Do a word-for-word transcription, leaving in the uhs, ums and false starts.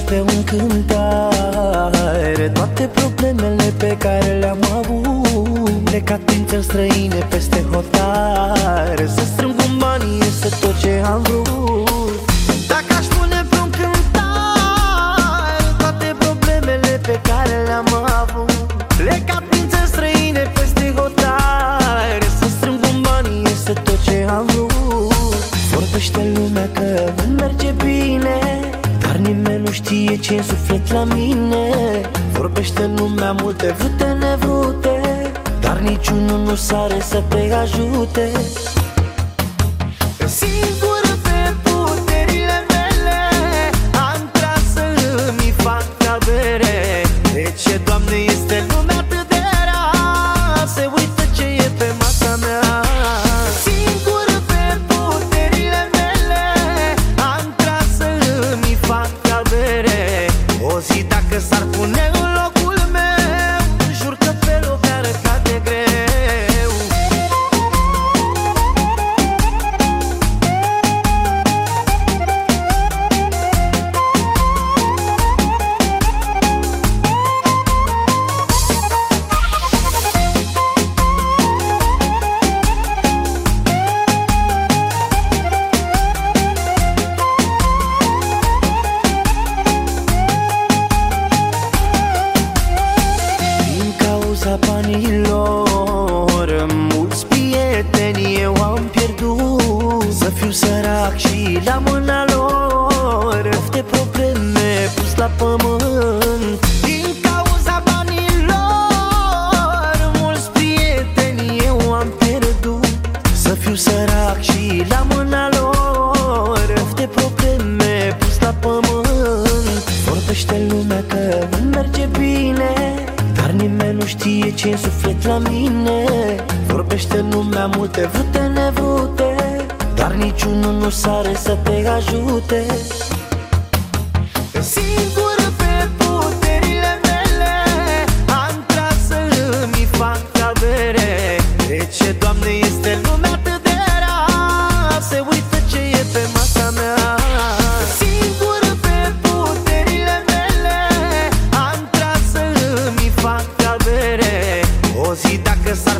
pe un cântare toate problemele pe care le-am avut. Plecat prin țări străine peste hotare, să strâng un bani este tot ce am vrut. Dacă aș pune pe un cântare toate problemele pe care le-am avut. Plecat prin țări străine peste hotare, să strâng un bani este tot ce am vrut. Vorbește lumea că nu merge bine, dar nimeni nu știe ce în suflet la mine. Vorbește lumea multe vrute nevrute, dar niciunul nu sare să te ajute. Singur pe puterile mele am tras să îmi fac avere. De ce, Doamne, este lumea atât de rea? Se uită ce e pe masa mea. Singur pe puterile mele am tras să îmi fac avere. O zi dacă s-ar pune în locul meu, jur că pe loc ar cade greu. Banilor, mulți prieteni eu am pierdut. Să fiu sărac și la mâna lor, de probleme pus la pământ. Din cauza banilor, mulți prieteni eu am pierdut. Să fiu sărac și la mâna lor, de probleme pus la pământ. Vorbește lumea că nu merge bine, dar nimeni nu știe ce în suflet la mine. Vorbește lumea multe vrute nevrute, dar niciunul nu sare să te ajute. Singur pe puterile mele am tras să îmi fac avere. De ce, Doamne, este lumea atât de rea? Se uită ce e pe masa mea. Singur pe puterile mele am tras să îmi fac avere. O zi dacă s-a